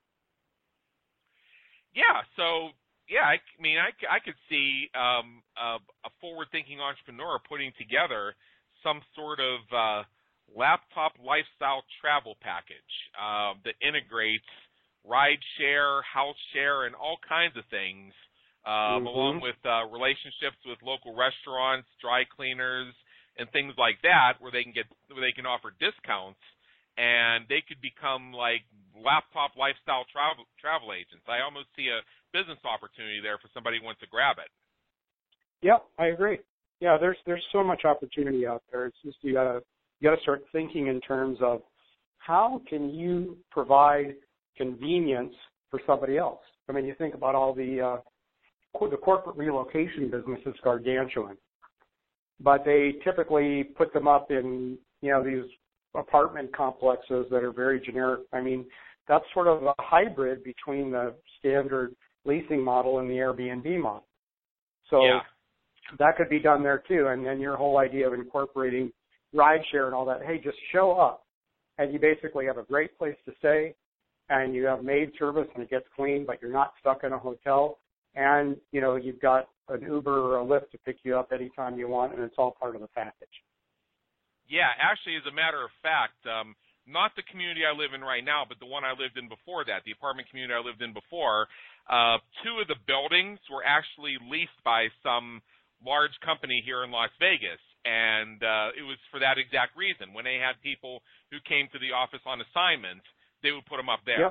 Yeah, so, yeah, I, I mean, I, I could see um, a, a forward-thinking entrepreneur putting together some sort of uh, laptop lifestyle travel package uh, that integrates ride share, house share, and all kinds of things, um, mm-hmm. along with uh, relationships with local restaurants, dry cleaners, and things like that, where they can get where they can offer discounts, and they could become like laptop lifestyle travel travel agents. I almost see a business opportunity there for somebody who wants to grab it. Yeah, I agree. Yeah, there's there's so much opportunity out there. It's just you gotta you gotta start thinking in terms of how can you provide convenience for somebody else. I mean, you think about all the uh, the corporate relocation business is gargantuan, but they typically put them up in you know these apartment complexes that are very generic. I mean, that's sort of a hybrid between the standard leasing model and the Airbnb model. So yeah. that could be done there too. And then your whole idea of incorporating rideshare and all that, hey, just show up and you basically have a great place to stay and you have maid service and it gets clean, but you're not stuck in a hotel. And, you know, you've got an Uber or a Lyft to pick you up anytime you want, and it's all part of the package. Yeah, actually, as a matter of fact, um, not the community I live in right now, but the one I lived in before that, the apartment community I lived in before, uh, two of the buildings were actually leased by some large company here in Las Vegas, and uh, it was for that exact reason. When they had people who came to the office on assignment, they would put them up there. Yep.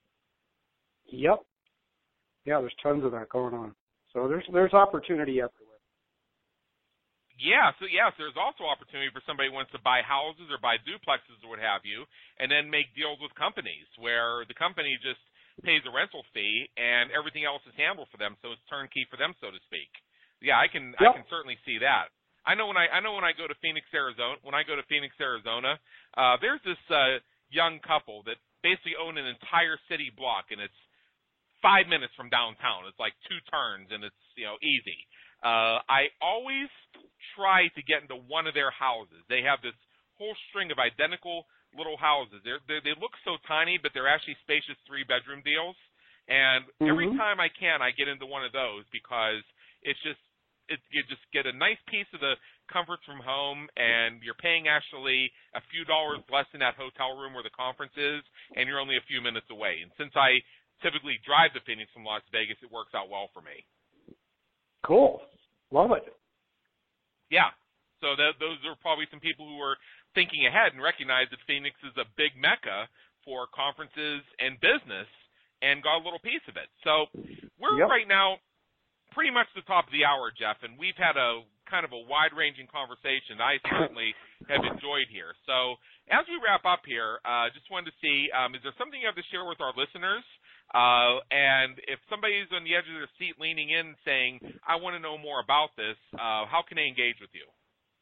Yep. Yeah, there's tons of that going on. So there's there's opportunity everywhere. Yeah, so yes, there's also opportunity for somebody who wants to buy houses or buy duplexes or what have you, and then make deals with companies where the company just pays a rental fee and everything else is handled for them, so it's turnkey for them, so to speak. Yeah, I can yep. I can certainly see that. I know when I I know when I go to Phoenix, Arizona, when I go to Phoenix, Arizona, uh, there's this uh, young couple that basically own an entire city block, and it's five minutes from downtown. It's like two turns, and it's you know easy. Uh, I always try to get into one of their houses. They have this whole string of identical little houses. They're, they're, they look so tiny, but they're actually spacious three-bedroom deals. And mm-hmm. every time I can, I get into one of those because it's just it, you just get a nice piece of the comforts from home, and you're paying actually a few dollars less in that hotel room where the conference is, and you're only a few minutes away. And since I typically drive to Phoenix from Las Vegas, it works out well for me. Cool. Love it. Yeah. So that, those are probably some people who are thinking ahead and recognize that Phoenix is a big mecca for conferences and business and got a little piece of it. So we're yep. right now pretty much the top of the hour, Jeff, and we've had a kind of a wide-ranging conversation I certainly have enjoyed here. So as we wrap up here, I uh, just wanted to see, um, is there something you have to share with our listeners? Uh, and if somebody's on the edge of their seat leaning in saying, I want to know more about this, uh, how can they engage with you?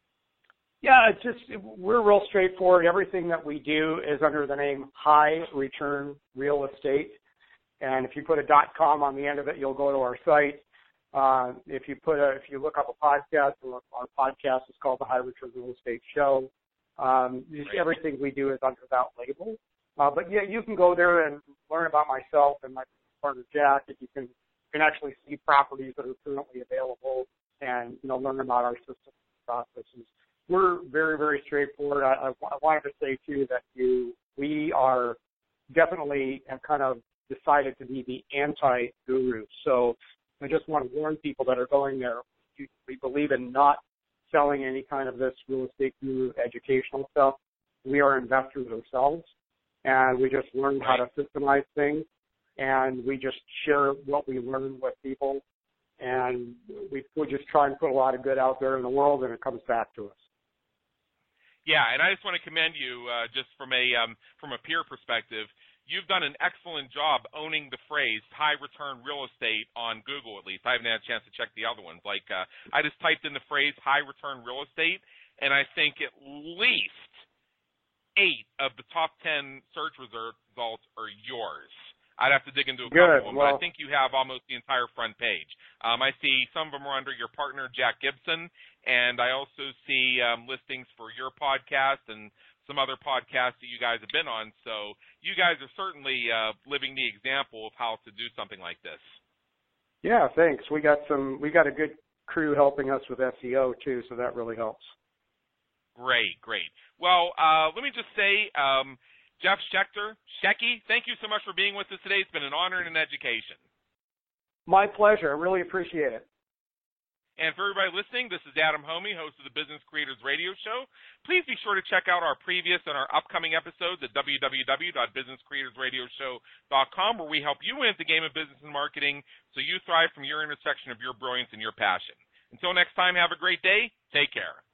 Yeah, it's just, we're real straightforward. Everything that we do is under the name High Return Real Estate. And if you put a .com on the end of it, you'll go to our site. Uh, if you put a, if you look up a podcast, our podcast is called the High Return Real Estate Show. Um, just everything we do is under that label. Uh, but yeah, you can go there and learn about myself and my partner Jack. If you can, you can actually see properties that are currently available and you know learn about our system processes. We're very very straightforward. I, I, I wanted to say too that you we are definitely have kind of decided to be the anti-guru. So I just want to warn people that are going there. We believe in not selling any kind of this real estate guru educational stuff. We are investors ourselves. And we just learn how to systemize things, and we just share what we learn with people, and we, we just try and put a lot of good out there in the world, and it comes back to us. Yeah, and I just want to commend you uh, just from a um, from a peer perspective. You've done an excellent job owning the phrase high return real estate on Google, at least. I haven't had a chance to check the other ones. Like uh, I just typed in the phrase high return real estate, and I think at least eight of the top ten search results are yours. I'd have to dig into a couple Good. of them, Well, but I think you have almost the entire front page. Um, I see some of them are under your partner, Jack Gibson, and I also see um, listings for your podcast and some other podcasts that you guys have been on. So you guys are certainly uh, living the example of how to do something like this. Yeah, thanks. We got some. We got a good crew helping us with S E O too, so that really helps. Great, great. Well, uh, let me just say, um, Jeff Schechter, Shecky, thank you so much for being with us today. It's been an honor and an education. My pleasure. I really appreciate it. And for everybody listening, this is Adam Homey, host of the Business Creators Radio Show. Please be sure to check out our previous and our upcoming episodes at w w w dot business creators radio show dot com, where we help you win at the game of business and marketing so you thrive from your intersection of your brilliance and your passion. Until next time, have a great day. Take care.